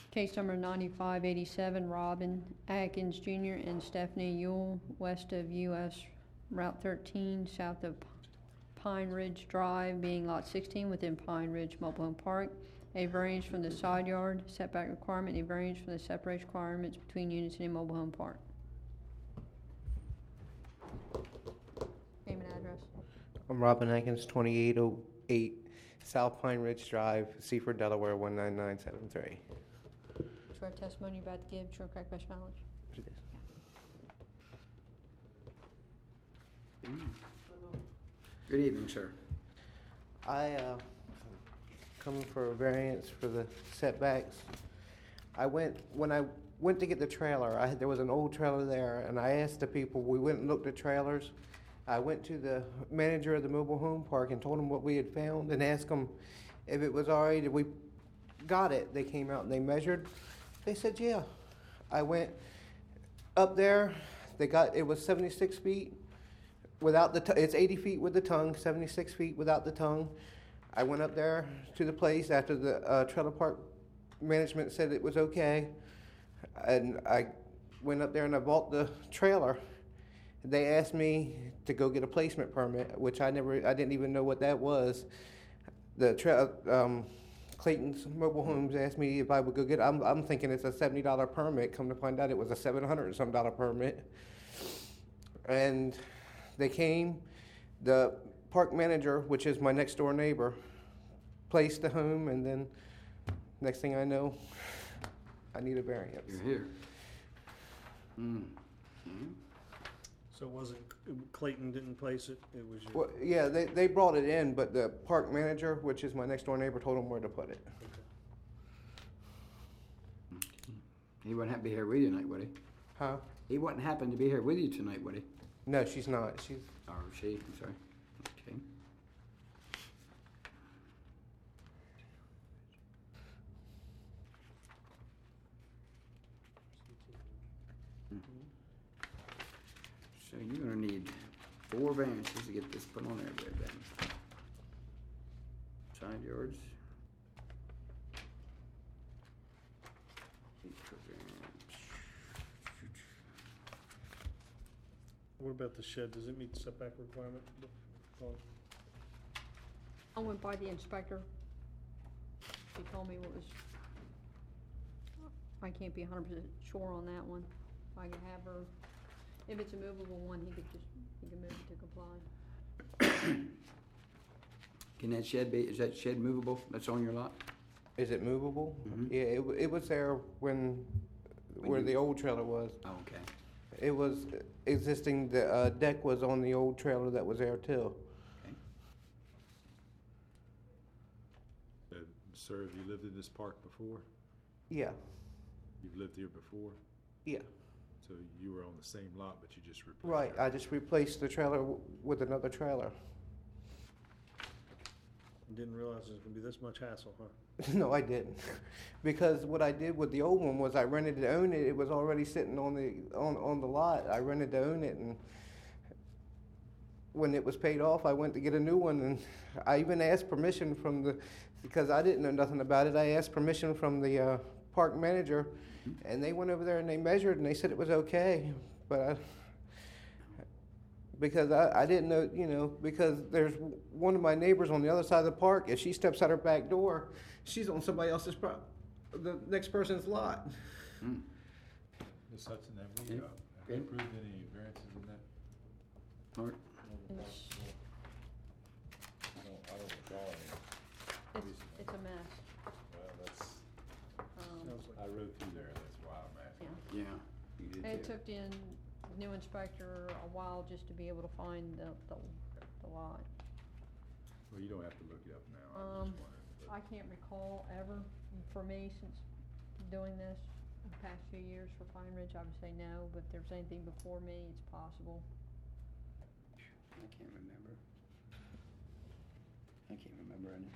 Case number 9587, Robin Atkins Jr. and Stephanie Yule, west of US Route 13, south of Pine Ridge Drive, being Lot 16 within Pine Ridge Mobile Home Park. A variance from the side yard setback requirement, a variance from the separation requirements between units in a mobile home park. Name and address. I'm Robin Atkins, 2808 South Pine Ridge Drive, Seaford, Delaware, 19973. Swear testimony you're about to give, true or correct, best knowledge. Good evening, sir. I coming for a variance for the setbacks. When I went to get the trailer, there was an old trailer there, and I asked the people. We went and looked at trailers. I went to the manager of the mobile home park and told him what we had found, and asked them if it was all right. If we got it, they came out and they measured. They said, yeah. I went up there. It was 76 feet without it's 80 feet with the tongue, 76 feet without the tongue. I went up there to the place after the trailer park management said it was okay. And I went up there and I bought the trailer. They asked me to go get a placement permit, which I didn't even know what that was. Clayton's Mobile Homes asked me if I would go get it. I'm thinking it's a $70 permit. Come to find out it was a $700 and some permit. And they came. The park manager, which is my next door neighbor, placed the home, and then next thing I know, I need a variance. You're here. So it wasn't, Clayton didn't place it, it was your... Well, yeah, they brought it in, but the park manager, which is my next door neighbor, told them where to put it. He wouldn't happen to be here with you tonight, would he? Huh? He wouldn't happen to be here with you tonight, would he? No, she's not. Or she, I'm sorry. Okay. So you're gonna need 4 variances to get this put on there, then. Side yards. What about the shed, does it meet the setback requirement? I went by the inspector. He told me what was, I can't be 100% sure on that one. I can have her, if it's a movable one, he can move it to comply. Can that shed is that shed movable? That's on your lot? Is it movable? Mhm. Yeah, it was there where the old trailer was. Oh, okay. It was existing. The deck was on the old trailer that was there too. Sir, have you lived in this park before? Yeah, You've lived here before? yeah. So you were on the same lot, but you just replaced Right. it? I just replaced the trailer with another trailer. Didn't realize it was gonna be this much hassle, huh? No, I didn't, because what I did with the old one was I rented to own it. It was already sitting on the lot. I rented to own it, and when it was paid off, I went to get a new one, and I even asked permission because I didn't know nothing about it. I asked permission from the park manager, and they went over there and they measured, and they said it was okay, but because I didn't know, because there's one of my neighbors on the other side of the park. If she steps out her back door, she's on somebody else's the next person's lot. Ms. Hudson, have Yeah. you approved any variances in that? Mark? I don't recall any. It's a mess. Well, that's, Sounds like, I rode through there, that's why I'm asking. Yeah. Yeah. You did It too. took the new inspector a while just to be able to find the lot. Well, you don't have to look it up now, I just wondered. but- I can't recall ever, for me, since doing this in the past few years for Pine Ridge, I would say no, but if there's anything before me, it's possible. I can't remember. I can't remember any.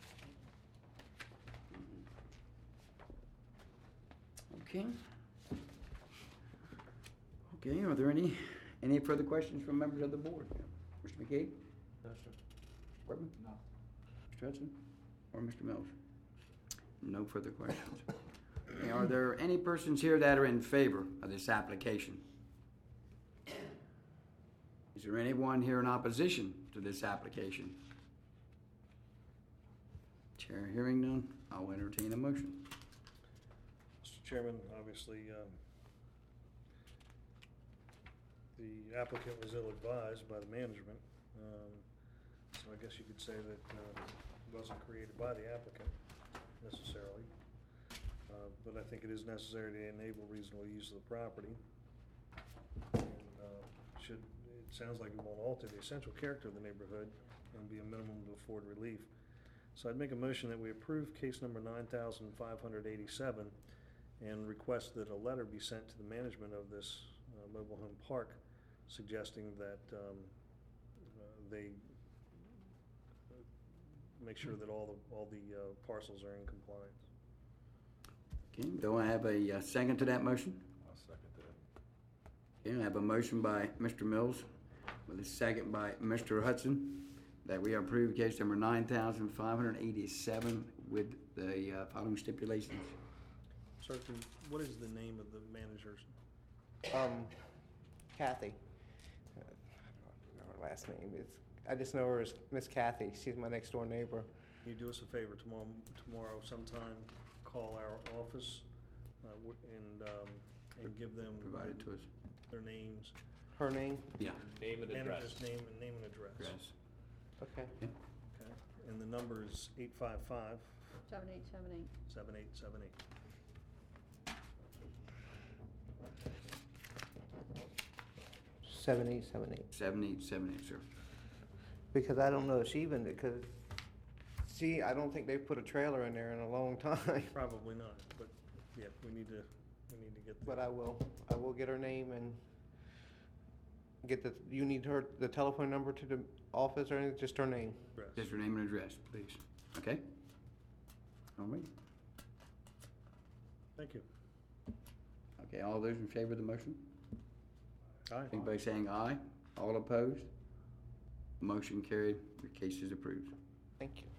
Okay. Okay, are there any further questions from members of the board? Mr. McKay? No, sir. Mr. Workman? No. Mr. Hudson? Or Mr. Mills? No further questions. Are there any persons here that are in favor of this application? Is there anyone here in opposition to this application? Chair hearing none, I'll entertain a motion. Mr. Chairman, obviously, the applicant was ill-advised by the management. So I guess you could say that it wasn't created by the applicant necessarily. But I think it is necessary to enable reasonable use of the property. And, it sounds like it won't alter the essential character of the neighborhood and be a minimum to afford relief. So I'd make a motion that we approve case number 9,587 and request that a letter be sent to the management of this mobile home park suggesting that they make sure that all the parcels are in compliance. Okay, do I have a second to that motion? I'll second that. Okay, I have a motion by Mr. Mills with a second by Mr. Hudson that we approve case number 9,587 with the following stipulations. Sir, what is the name of the managers? Kathy. I don't know her last name. I just know her as Miss Kathy. She's my next door neighbor. Can you do us a favor tomorrow sometime, call our office and give them Provide it to us. their names, Her name? Yeah. Name and address. manager's name and address. Address. Okay. Okay, and the number is 855 7878. 7878. Seven eight, 7878, sir. because I don't know if she even, because I don't think they put a trailer in there in a long time. Probably not, but yeah, we need to get the. But I will get her name and get you need the telephone number to the office or anything, just her name? address. Just your name and address, please. Okay? All right. Thank you. Okay, all those in favor of the motion? Aye. Anybody saying aye? All opposed? Motion carried. Your case is approved. Thank you.